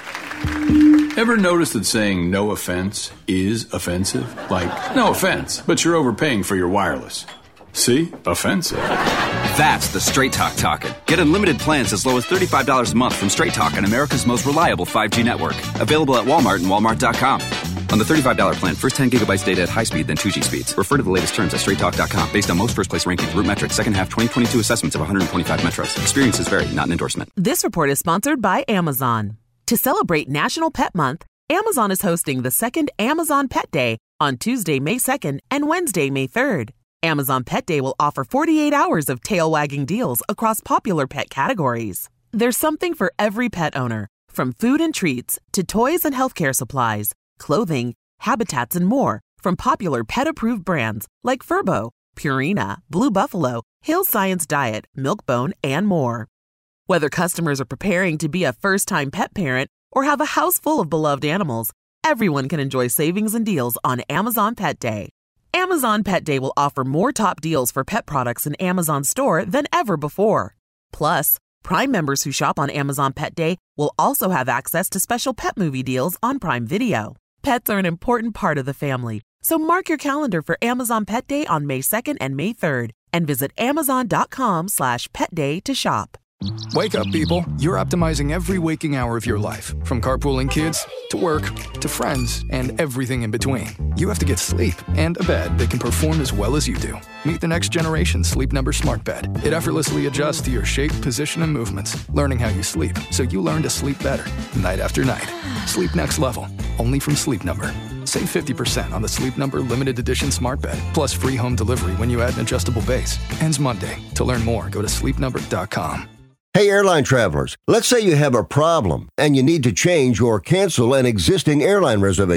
Ever notice that saying no offense is offensive? Like, no offense, but you're overpaying for your wireless. See? Offensive. That's the Straight Talk talking. Get unlimited plans as low as thirty-five dollars a month from Straight Talk on America's most reliable five G network. Available at Walmart and Walmart dot com. On the thirty-five dollars plan, first ten gigabytes data at high speed, then two G speeds. Refer to the latest terms at straight talk dot com. Based on most first-place rankings, Root Metrics, second half twenty twenty-two assessments of one hundred twenty-five metros. Experiences vary, not an endorsement. This report is sponsored by Amazon. To celebrate National Pet Month, Amazon is hosting the second Amazon Pet Day on Tuesday, May second and Wednesday, May third. Amazon Pet Day will offer forty-eight hours of tail-wagging deals across popular pet categories. There's something for every pet owner, from food and treats to toys and healthcare supplies, clothing, habitats, and more from popular pet-approved brands like Furbo, Purina, Blue Buffalo, Hill Science Diet, Milkbone, and more. Whether customers are preparing to be a first-time pet parent or have a house full of beloved animals, everyone can enjoy savings and deals on Amazon Pet Day. Amazon Pet Day will offer more top deals for pet products in Amazon Store than ever before. Plus, Prime members who shop on Amazon Pet Day will also have access to special pet movie deals on Prime Video. Pets are an important part of the family, so mark your calendar for Amazon Pet Day on May second and May third, and visit amazon.com slash pet day to shop. Wake up, people. You're optimizing every waking hour of your life, from carpooling kids to work to friends and everything in between. You have to get sleep and a bed that can perform as well as you do. Meet the next generation Sleep Number Smart Bed. It effortlessly adjusts to your shape, position, and movements, learning how you sleep so you learn to sleep better night after night. Sleep next level, only from Sleep Number. Save fifty percent on the Sleep Number Limited Edition Smart Bed, plus free home delivery when you add an adjustable base. Ends Monday. To learn more, go to sleep number dot com. Hey, airline travelers, let's say you have a problem and you need to change or cancel an existing airline reservation.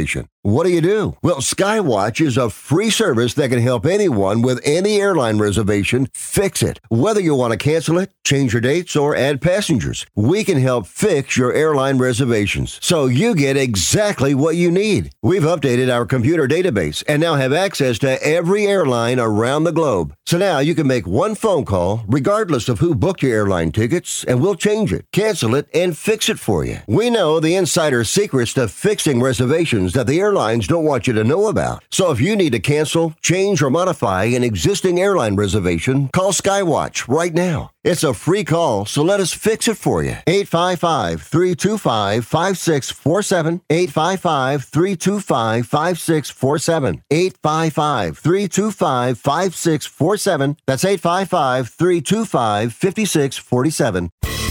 What do you do? Well, Skywatch is a free service that can help anyone with any airline reservation fix it. Whether you want to cancel it, change your dates, or add passengers, we can help fix your airline reservations so you get exactly what you need. We've updated our computer database and now have access to every airline around the globe. So now you can make one phone call regardless of who booked your airline tickets, and we'll change it, cancel it, and fix it for you. We know the insider secrets to fixing reservations that the airlines don't want you to know about. So if you need to cancel, change, or modify an existing airline reservation, call Skywatch right now. It's a free call, so let us fix it for you. eight five five, three two five, five six four seven. eight five five, three two five, five six four seven. eight five five, three two five, five six four seven. That's eight five five, three two five, five six four seven.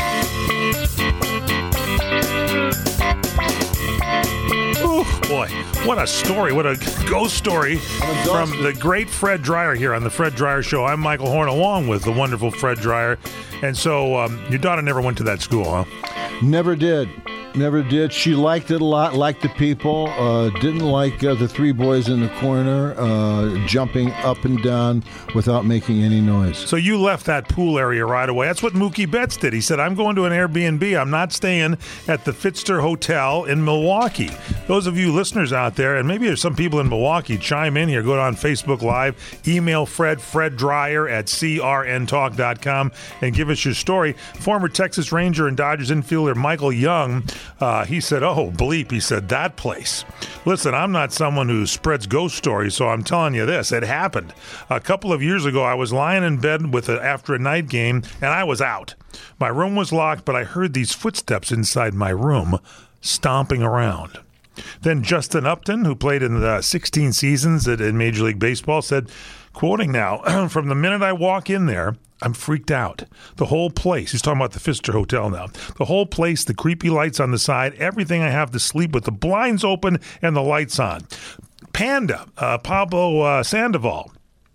Boy, what a story. What a ghost story from the great Fred Dreyer here on the Fred Dreyer Show. I'm Michael Horn, along with the wonderful Fred Dreyer. And so um, your daughter never went to that school, huh? Never did. Never did. She liked it a lot, liked the people, uh, didn't like uh, the three boys in the corner uh, jumping up and down without making any noise. So you left that pool area right away. That's what Mookie Betts did. He said, I'm going to an Airbnb. I'm not staying at the Pfister Hotel in Milwaukee. Those of you listeners out there, and maybe there's some people in Milwaukee, chime in here. Go on Facebook Live, email Fred, Fred Dreyer at c r n talk dot com, and give us your story. Former Texas Ranger and Dodgers infielder Michael Young, Uh, he said, oh, bleep, he said, that place. Listen, I'm not someone who spreads ghost stories, so I'm telling you this. It happened. A couple of years ago, I was lying in bed with a, after a night game, and I was out. My room was locked, but I heard these footsteps inside my room stomping around. Then Justin Upton, who played in the sixteen seasons at, in Major League Baseball, said, quoting now, from the minute I walk in there, I'm freaked out. The whole place, he's talking about the Pfister Hotel now, the whole place, the creepy lights on the side, everything I have to sleep with, the blinds open and the lights on. Panda, uh, Pablo uh, Sandoval,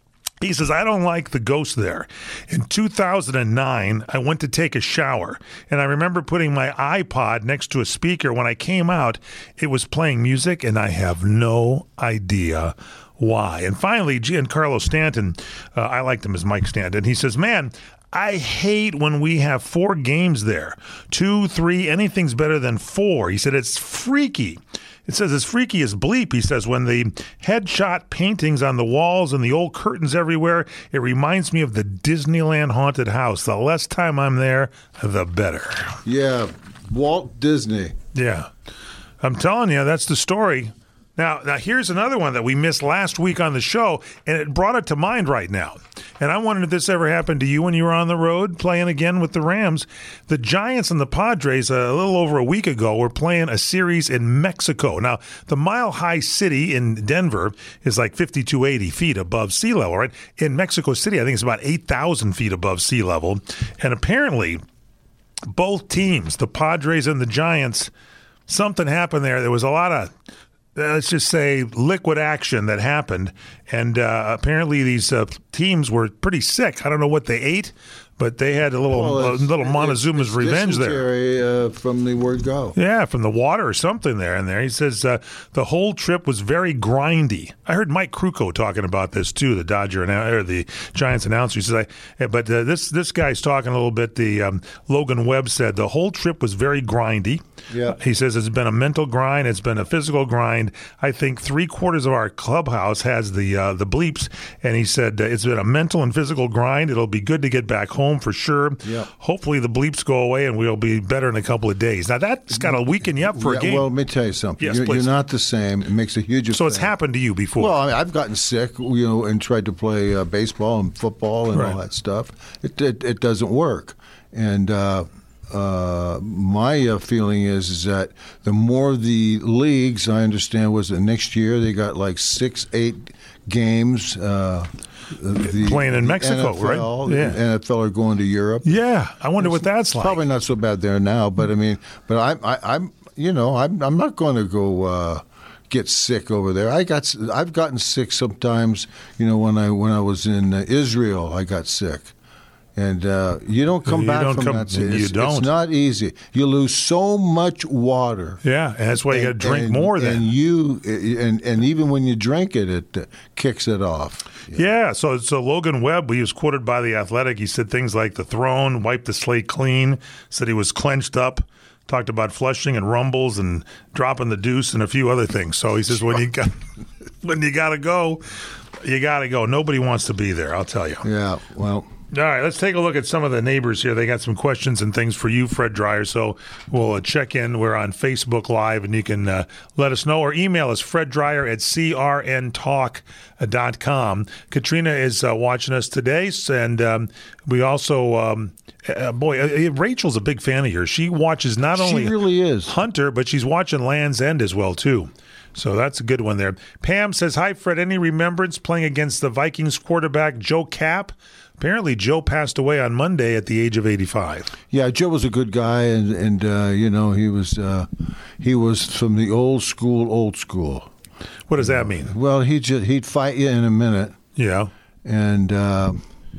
he says, I don't like the ghost there. In two thousand nine, I went to take a shower, and I remember putting my iPod next to a speaker. When I came out, it was playing music, and I have no idea why. And finally, Giancarlo Stanton, uh, I liked him as Mike Stanton, he says, man, I hate when we have four games there. Two, three, anything's better than four. He said, it's freaky. It says it's freaky as bleep. He says, when the headshot paintings on the walls and the old curtains everywhere, it reminds me of the Disneyland haunted house. The less time I'm there, the better. Yeah, Walt Disney. Yeah. I'm telling you, that's the story. Now, now, here's another one that we missed last week on the show, and it brought it to mind right now. And I wondered if this ever happened to you when you were on the road playing again with the Rams. The Giants and the Padres, uh, a little over a week ago, were playing a series in Mexico. Now, the Mile High City in Denver is like five thousand two hundred eighty feet above sea level, right? In Mexico City, I think it's about eight thousand feet above sea level. And apparently, both teams, the Padres and the Giants, something happened there. There was a lot of, let's just say, liquid action that happened. And uh, apparently these uh, teams were pretty sick. I don't know what they ate, but they had a little well, a little Montezuma's it's, it's revenge there. Uh, from the word go. Yeah, from the water or something there. And there he says uh, the whole trip was very grindy. I heard Mike Krukow talking about this too, the Dodger or the Giants announcer. He says, I, but uh, this this guy's talking a little bit. The um, Logan Webb said the whole trip was very grindy. Yeah. He says it's been a mental grind. It's been a physical grind. I think three quarters of our clubhouse has the uh, the bleeps. And he said uh, it's been a mental and physical grind. It'll be good to get back home for sure. Yeah. Hopefully the bleeps go away and we'll be better in a couple of days. Now that's got to weaken you up for yeah, a game. Well, let me tell you something. Yes, you're, please. You're not the same. It makes a huge effect. So it's happened to you before. Well, I mean, I've gotten sick, you know, and tried to play uh, baseball and football and right. all that stuff. It it, it doesn't work. And uh, uh, my uh, feeling is is that the more the leagues, I understand, was that next year they got like six, eight games. Uh, The, playing in Mexico, N F L, right? Yeah, N F L are going to Europe. Yeah, I wonder it's, what that's like. Probably not so bad there now, but I mean, but I, I, I'm, you know, I'm, I'm not going to go uh, get sick over there. I got, I've gotten sick sometimes. You know, when I when I was in uh, Israel, I got sick. And uh, you don't come You back don't from come- that. you It's, don't. It's not easy. You lose so much water. Yeah, and that's why you got to drink and, more then. And you, and and even when you drink it, it uh, kicks it off. Yeah, so so Logan Webb, he was quoted by The Athletic. He said things like the throne, wiped the slate clean, said he was clenched up, talked about flushing and rumbles and dropping the deuce and a few other things. So he says when you got when you got to go, you got to go. Nobody wants to be there, I'll tell you. Yeah, well. All right, let's take a look at some of the neighbors here. They got some questions and things for you, Fred Dreyer. So we'll uh, check in. We're on Facebook Live, and you can uh, let us know or email us, fred dreyer at c r n talk dot com. Katrina is uh, watching us today, and um, we also, um, uh, boy, uh, Rachel's a big fan of yours. She watches not She only really is. Hunter, but she's watching Land's End as well, too. So that's a good one there. Pam says, hi, Fred. Any remembrance playing against the Vikings quarterback Joe Kapp? Apparently, Joe passed away on Monday at the age of eighty-five. Yeah, Joe was a good guy, and and uh, you know he was uh, he was from the old school, old school. What does that mean? Well, he just he'd fight you in a minute. Yeah, and uh,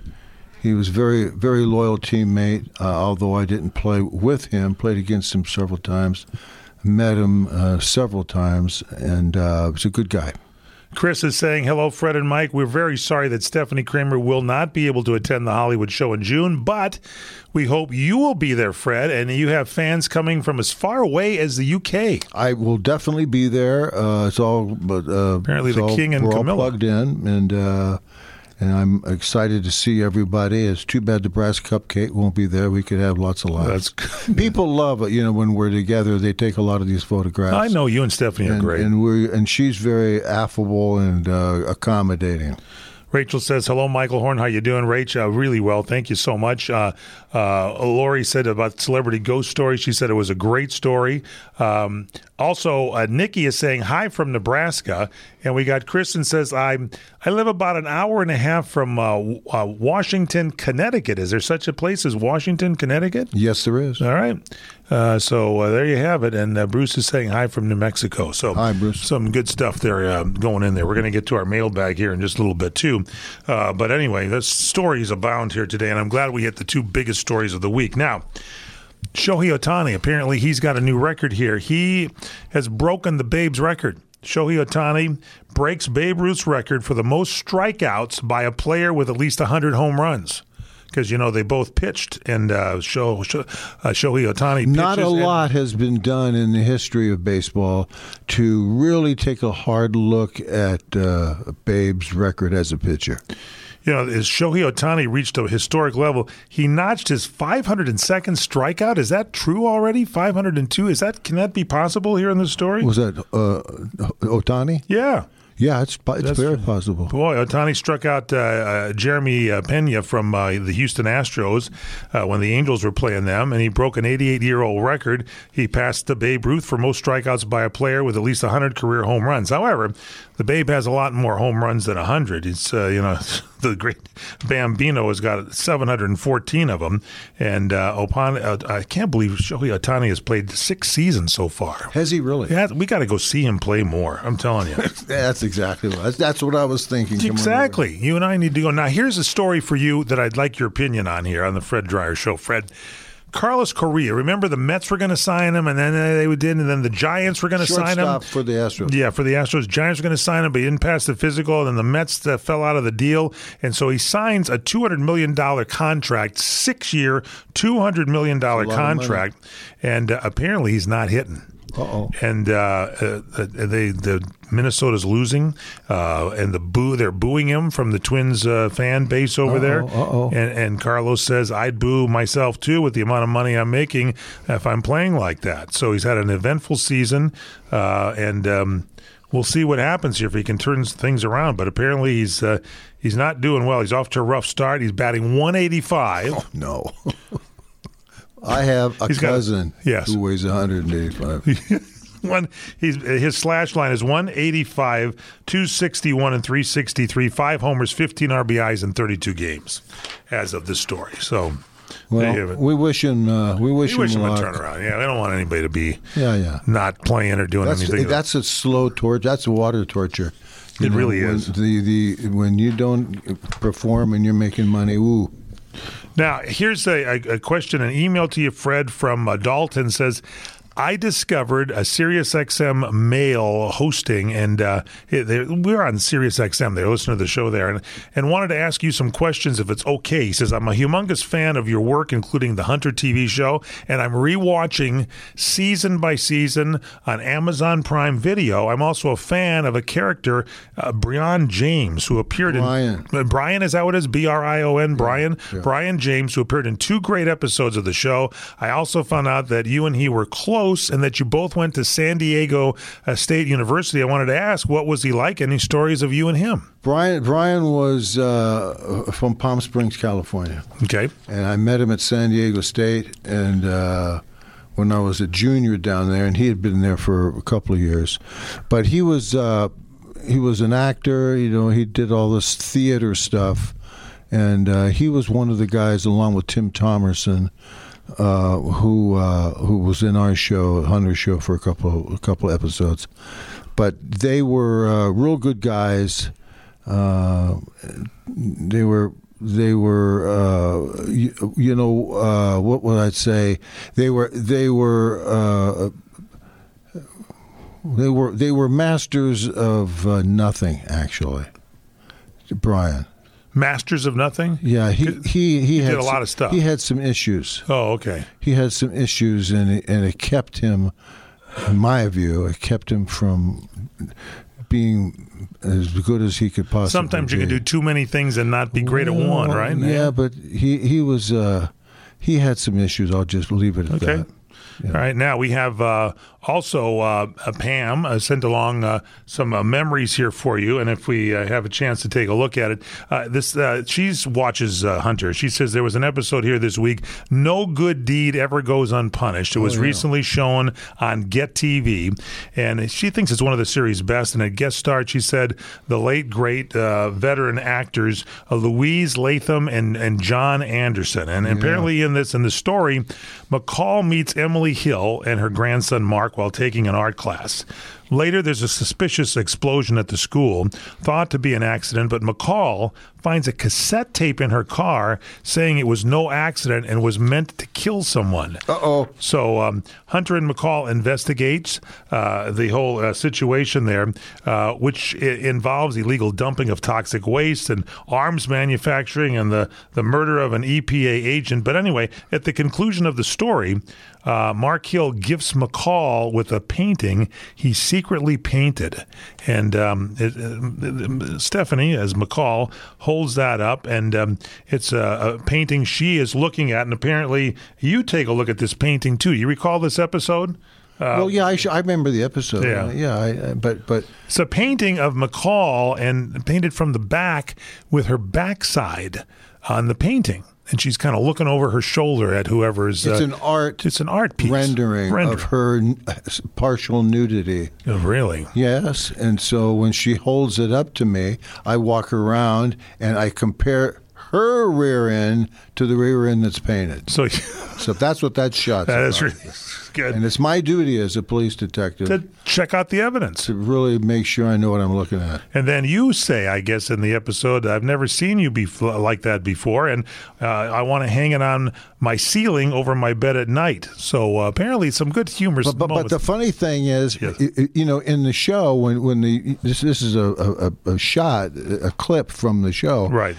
he was very very loyal teammate. Uh, although I didn't play with him, played against him several times, met him uh, several times, and uh, was a good guy. Chris is saying, hello, Fred and Mike. We're very sorry that Stephanie Kramer will not be able to attend the Hollywood show in June, but we hope you will be there, Fred, and you have fans coming from as far away as the U K. I will definitely be there. Uh, it's all, but uh, apparently it's the all, King and we're Camilla all plugged in, and uh, and I'm excited to see everybody. It's too bad the Brass Cupcake won't be there. We could have lots of laughs. That's People love it. You know, when we're together, they take a lot of these photographs. I know you and Stephanie and, are great, and we and she's very affable and uh, accommodating. Rachel says, hello, Michael Horn. How you doing, Rach? Uh, really well. Thank you so much. Uh, uh, Lori said about Celebrity Ghost Story. She said it was a great story. Um, also, uh, Nikki is saying, hi from Nebraska. And we got Kristen says, I I live about an hour and a half from uh, uh, Washington, Connecticut. Is there such a place as Washington, Connecticut? Yes, there is. All right. Uh, so uh, there you have it. And uh, Bruce is saying hi from New Mexico. So hi, Bruce. Some good stuff there uh, going in there. We're going to get to our mailbag here in just a little bit, too. Uh, but anyway, the stories abound here today, and I'm glad we hit the two biggest stories of the week. Now, Shohei Ohtani, apparently he's got a new record here. He has broken the Babe's record. Shohei Ohtani breaks Babe Ruth's record for the most strikeouts by a player with at least one hundred home runs. Because, you know, they both pitched, and uh, Sho, Sho, uh, Shohei Ohtani pitches. Not a lot has been done in the history of baseball to really take a hard look at uh, Babe's record as a pitcher. You know, as Shohei Ohtani reached a historic level, he notched his five hundred second strikeout. Is that true already? five hundred two? Is that Can that be possible here in the story? Was that uh, Ohtani? Yeah. Yeah, it's it's That's, very possible. Boy, Ohtani struck out uh, uh, Jeremy uh, Pena from uh, the Houston Astros uh, when the Angels were playing them, and he broke an eighty-eight-year-old record. He passed the Babe Ruth for most strikeouts by a player with at least one hundred career home runs. However, the Babe has a lot more home runs than one hundred. It's, uh, you know, the great Bambino has got seven hundred fourteen of them, and uh, Opani, uh, I can't believe Shohei Ohtani has played six seasons so far. Has he really? Yeah, we got to go see him play more. I'm telling you. That's exactly what that's, that's what I was thinking. Come Exactly. You and I need to go. Now, here's a story for you that I'd like your opinion on here on the Fred Dreyer Show. Fred, Carlos Correa, remember the Mets were going to sign him, and then they did, and then the Giants were going to sign him. Shortstop for the Astros. Yeah, for the Astros. Giants were going to sign him, but he didn't pass the physical, and then the Mets uh, fell out of the deal, and so he signs a two hundred million dollars contract, six-year, two hundred million dollars contract, and uh, apparently he's not hitting. Uh-oh. And uh, uh, they, the Minnesota's losing, uh, and the boo they're booing him from the Twins uh, fan base over uh-oh, there. Uh-oh. And, and Carlos says, I'd boo myself too with the amount of money I'm making if I'm playing like that. So he's had an eventful season, uh, and um, we'll see what happens here if he can turn things around. But apparently he's uh, he's not doing well. He's off to a rough start. He's batting one eighty-five. Oh, no. I have a He's got a- cousin yes. who weighs one hundred eighty-five. One, he's his slash line is one eighty-five, two sixty-one, and three sixty-three. Five homers, fifteen R B Is in thirty-two games, as of this story. So, there you have Well, it. we wish him. Uh, we wish We him wish him a luck. turnaround. Yeah, they don't want anybody to be Yeah, yeah. not playing or doing That's anything. that's a slow torture. That's a water torture. You It really when is. The the when you don't perform and you're making money. Ooh. Now, here's a, a, a question, an email to you, Fred, from uh, Dalton says, I discovered a SiriusXM male hosting, and uh, they, we're on SiriusXM. They're listening to the show there, and, and wanted to ask you some questions if it's okay. He says, I'm a humongous fan of your work, including the Hunter T V show, and I'm rewatching season by season on Amazon Prime Video. I'm also a fan of a character, uh, Brian James, who appeared Brian. in... Uh, Brian, is that what it is? B R I O N, Brian? Yeah. Brian James, who appeared in two great episodes of the show. I also found out that you and he were close, and that you both went to San Diego uh, State University. I wanted to ask, what was he like? Any stories of you and him? Brian Brian was uh, from Palm Springs, California. Okay. And I met him at San Diego State, and uh, when I was a junior down there, and he had been there for a couple of years. But he was uh, he was an actor. You know, he did all this theater stuff, and uh, he was one of the guys, along with Tim Thomerson, Uh, who uh, who was in our show, Hunter show, for a couple a couple episodes, but they were uh, real good guys. Uh, they were they were uh, you, you know uh, what would I say? They were they were uh, they were they were masters of uh, nothing, actually. Brian. Masters of nothing? Yeah, he he he, he had did a some, lot of stuff. He had some issues. Oh, okay. He had some issues, and it, and it kept him, in my view, it kept him from being as good as he could possibly. Sometimes you be. can do too many things and not be great at one, right? Yeah, but he he was uh, he had some issues. I'll just leave it at Okay. that. Yeah. All right. Now we have uh, also uh, Pam uh, sent along uh, some uh, memories here for you, and if we uh, have a chance to take a look at it, uh, this uh, she watches uh, Hunter. She says there was an episode here this week. No good deed ever goes unpunished. It was oh, yeah. recently shown on Get T V, and she thinks it's one of the series' best. And at guest star, she said the late great uh, veteran actors uh, Louise Latham and and John Anderson. And Yeah. apparently in this in the story, McCall meets Emily Hill and her grandson Mark while taking an art class. Later, there's a suspicious explosion at the school, thought to be an accident, but McCall finds a cassette tape in her car saying it was no accident and was meant to kill someone. Uh-oh. So um, Hunter and McCall investigates uh, the whole uh, situation there, uh, which I- involves illegal dumping of toxic waste and arms manufacturing and the, the murder of an E P A agent. But anyway, at the conclusion of the story, uh, Mark Hill gifts McCall with a painting he secretly painted. And um, it, uh, Stephanie, as McCall, holds that up, and um, it's a, a painting she is looking at. And apparently you take a look at this painting, too. You recall this episode? Uh, well, yeah, I, sh- I remember the episode. Yeah. Uh, yeah, I, I, but but it's a painting of McCall and painted from the back with her backside on the painting. And she's kind of looking over her shoulder at whoever's. it's uh, an art. It's an art piece. rendering Render. of her n- partial nudity. Oh, really? Yes, and so when she holds it up to me, I walk around and I compare her rear end to the rear end that's painted. So, so that's what that shot's that about. is really good. And it's my duty as a police detective To check out the evidence. to really make sure I know what I'm looking at. And then you say, I guess, in the episode, I've never seen you be like that before, and uh, I want to hang it on my ceiling over my bed at night. So uh, apparently some good humor. But, but, but the funny thing is, Yes. i- i- you know, in the show, when, when the this this is a, a, a shot, a clip from the show. Right.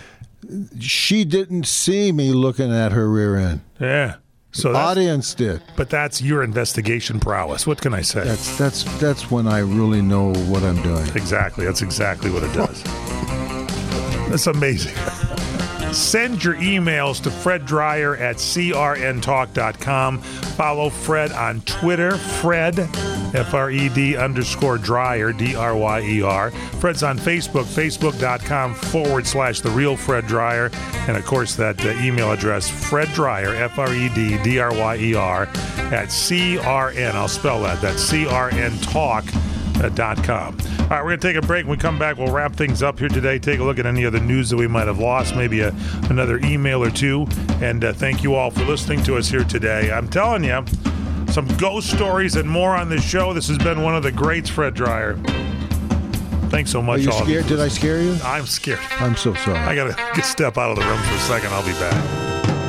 She didn't see me looking at her rear end. Yeah. So The that's, audience did. but that's your investigation prowess. What can I say? That's that's that's when I really know what I'm doing. Exactly. That's exactly what it does. That's amazing. Send your emails to Fred Dryer at c r n talk dot com. Follow Fred on Twitter, Fred, F R E D underscore Dryer, D R Y E R. Fred's on Facebook, facebook.com forward slash The Real Fred Dryer. And, of course, that uh, email address, Fred Dryer, F R E D D R Y E R, at C R N. I'll spell that. That's C R N talk dot com. All right, we're going to take a break. When we come back, we'll wrap things up here today. Take a look at any other news that we might have lost, maybe a, another email or two. And uh, thank you all for listening to us here today. I'm telling you, some ghost stories and more on this show. This has been one of the greats, Fred Dryer. Thanks so much. Are you all scared? of you. Did I scare you? I'm scared. I'm so sorry. I got to step out of the room for a second. I'll be back.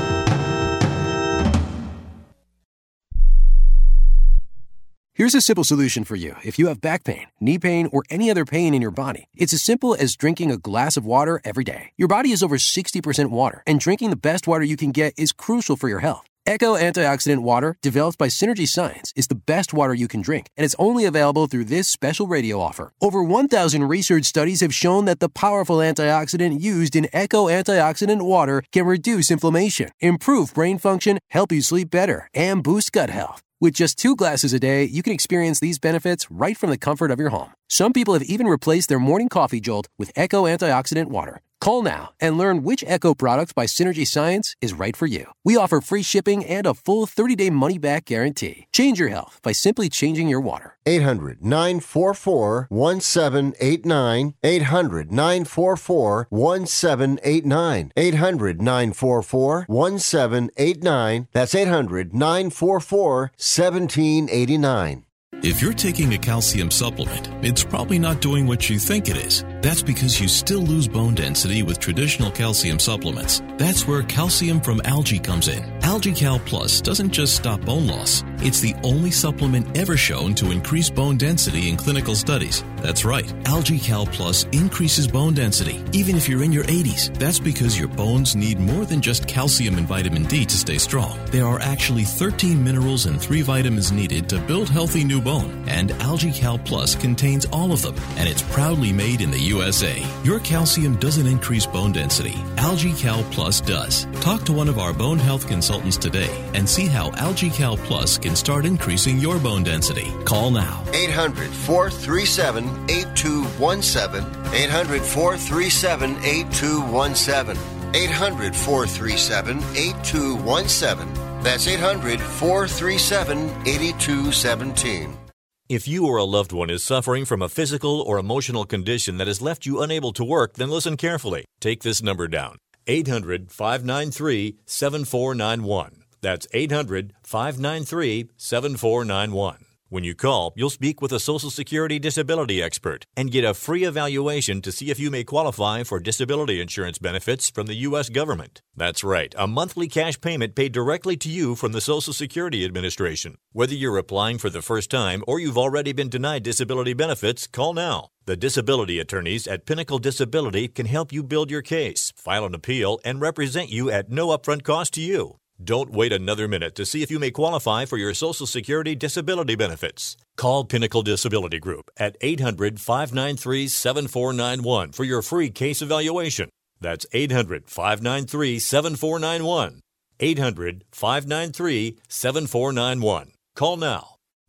Here's a simple solution for you if you have back pain, knee pain, or any other pain in your body. It's as simple as drinking a glass of water every day. Your body is over sixty percent water, and drinking the best water you can get is crucial for your health. Echo Antioxidant Water, developed by Synergy Science, is the best water you can drink, and it's only available through this special radio offer. Over one thousand research studies have shown that the powerful antioxidant used in Echo Antioxidant Water can reduce inflammation, improve brain function, help you sleep better, and boost gut health. With just two glasses a day, you can experience these benefits right from the comfort of your home. Some people have even replaced their morning coffee jolt with Echo Antioxidant Water. Call now and learn which Echo product by Synergy Science is right for you. We offer free shipping and a full thirty-day money-back guarantee. Change your health by simply changing your water. eight hundred nine four four one seven eight nine. eight hundred nine four four one seven eight nine. eight hundred nine four four one seven eight nine. That's eight hundred nine four four one seven eight nine. If you're taking a calcium supplement, it's probably not doing what you think it is. That's because you still lose bone density with traditional calcium supplements. That's where calcium from algae comes in. AlgaeCal Plus doesn't just stop bone loss. It's the only supplement ever shown to increase bone density in clinical studies. That's right. AlgaeCal Plus increases bone density, even if you're in your eighties. That's because your bones need more than just calcium and vitamin D to stay strong. There are actually thirteen minerals and three vitamins needed to build healthy new bone, and AlgaeCal Plus contains all of them, and it's proudly made in the U S A. Your calcium doesn't increase bone density. AlgaeCal Plus does. Talk to one of our bone health consultants today and see how AlgaeCal Plus can start increasing your bone density. Call now. eight hundred four three seven eight two one seven. eight hundred four three seven eight two one seven. eight hundred four three seven eight two one seven. That's eight hundred four three seven eight two one seven. If you or a loved one is suffering from a physical or emotional condition that has left you unable to work, then listen carefully. Take this number down. eight hundred five nine three seven four nine one. That's eight hundred five nine three seven four nine one. When you call, you'll speak with a Social Security disability expert and get a free evaluation to see if you may qualify for disability insurance benefits from the U S government. That's right, a monthly cash payment paid directly to you from the Social Security Administration. Whether you're applying for the first time or you've already been denied disability benefits, call now. The disability attorneys at Pinnacle Disability can help you build your case, file an appeal, and represent you at no upfront cost to you. Don't wait another minute to see if you may qualify for your Social Security disability benefits. Call Pinnacle Disability Group at eight hundred five nine three seven four nine one for your free case evaluation. That's eight hundred five nine three seven four nine one. eight hundred five nine three seven four nine one. Call now.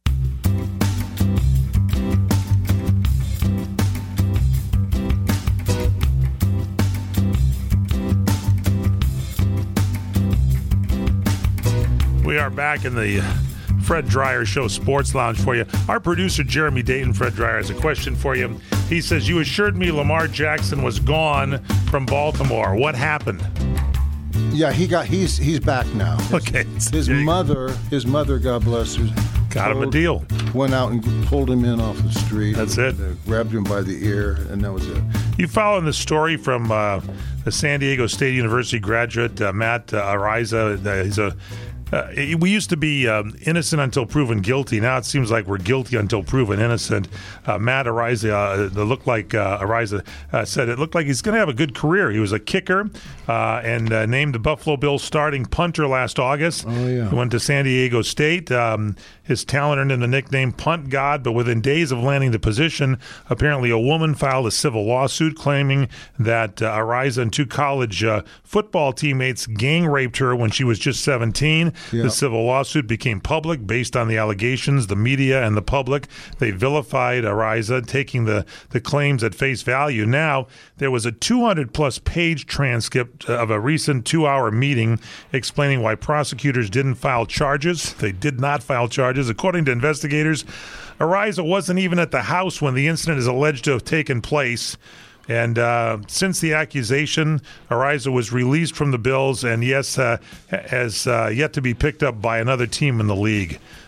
We are back in the Fred Dreyer Show Sports Lounge for you. Our producer, Jeremy Dayton, Fred Dreyer, has a question for you. He says, you assured me Lamar Jackson was gone from Baltimore. What happened? Yeah, he got he's he's back now. His, okay. His mother, his mother, God bless her, got him a deal. Went out and pulled him in off the street. That's it. Uh, grabbed him by the ear, and that was it. You following the story from uh, the San Diego State University graduate, uh, Matt uh, Araiza. Uh, he's a Uh, we used to be um, innocent until proven guilty. Now it seems like we're guilty until proven innocent. Uh, Matt Araiza, uh, it looked like uh, Araiza uh, said it looked like he's going to have a good career. He was a kicker uh, and uh, named the Buffalo Bills starting punter last August. Oh, yeah. He went to San Diego State. Um, his talent earned him the nickname Punt God, but within days of landing the position, apparently a woman filed a civil lawsuit claiming that uh, Araiza and two college uh, football teammates gang raped her when she was just seventeen. Yep. The civil lawsuit became public based on the allegations. The media and the public, they vilified Araiza, taking the, the claims at face value. Now, there was a two hundred plus page transcript of a recent two-hour meeting explaining why prosecutors didn't file charges. They did not file charges. According to investigators, Araiza wasn't even at the house when the incident is alleged to have taken place. And uh, since the accusation, Araiza was released from the Bills and, yes, uh, has uh, yet to be picked up by another team in the league.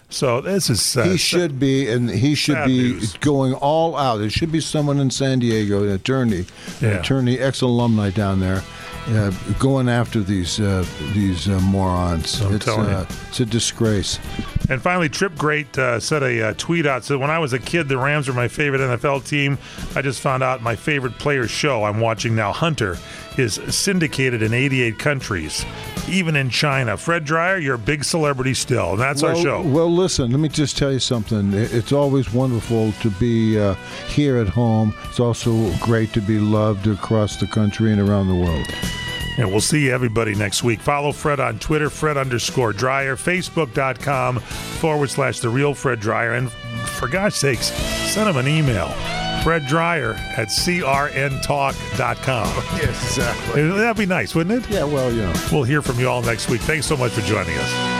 So this is uh, he should be, and he should be news. going all out. There should be someone in San Diego, an attorney, Yeah. an attorney, ex-alumni down there, uh, going after these uh, these uh, morons. I'm it's, telling uh, you. it's a disgrace. And finally, Trip Great uh, sent a uh, tweet out. So when I was a kid, the Rams were my favorite N F L team. I just found out my favorite player show I'm watching now, Hunter, is syndicated in eighty-eight countries, even in China. Fred Dreyer, you're a big celebrity still, and that's well, our show. Well, listen, let me just tell you something. It's always wonderful to be uh, here at home. It's also great to be loved across the country and around the world. And we'll see everybody next week. Follow Fred on Twitter, Fred underscore Dreyer, Facebook.com forward slash The Real Fred Dreyer. And for God's sakes, send him an email. Fred Dreyer at C R N talk dot com. Yes, exactly. That'd be nice, wouldn't it? Yeah, well, you know. We'll hear from you all next week. Thanks so much for joining us.